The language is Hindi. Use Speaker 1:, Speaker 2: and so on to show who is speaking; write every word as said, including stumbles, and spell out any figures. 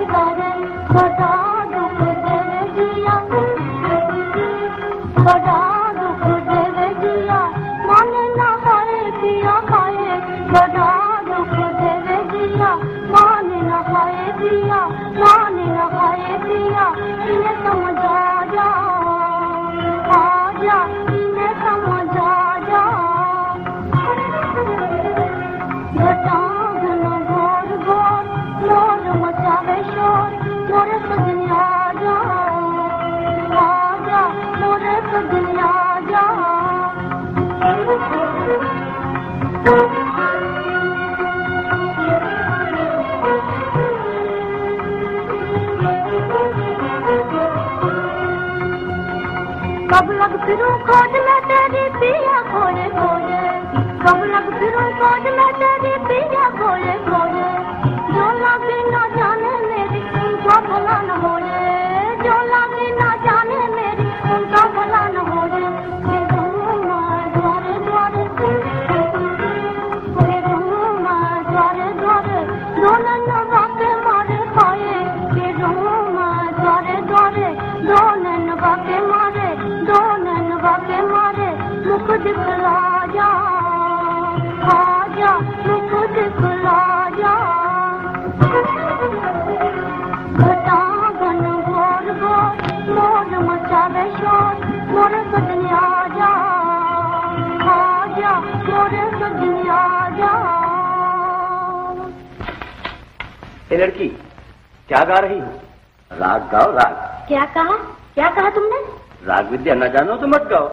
Speaker 1: करे बड़ा दुख दे दिया, बड़ा दुख दे दिया, माने ना खाए पिया खाए, बड़ा दुख दे दिया, माने ना खाए पिया, माने ना खाए पिया, इन्हें समझ आ जा, आ जा, इन्हें समझ आ जा। घटा घना घोर घोर मोर मचावे शोर, मोरे सजनी आ जा, आ जा, मोरे सजनी आ जा। कब लग फिरूं खोज में तेरी पिया खोए खोए, कब लग फिरूं खोज में तेरी पिया खोए खोए, जो लगे ना जाने मेरी उनका भला न होए, जो लगे ना जाने मेरी उनका भला न होए। ये धूमा द्वारे द्वारे, ये धूमा द्वारे द्वारे, दोनों बाके मारे खाए, ये धूमा द्वारे द्वारे, दोनों बाके मारे, दोनों बाके मारे, मुख दिखला जा, आ जा, मुख दिखला जा। घटा घन घोर घोर मोर मचावे शोर, मोरे सजनी आ जा, आ जा, मोरे सजनी आ जा।
Speaker 2: ए लड़की, क्या गा रही हो? राग गाओ राग।
Speaker 1: क्या कहा? क्या कहा तुमने?
Speaker 2: राग विद्या न जानो तो मत गाओ।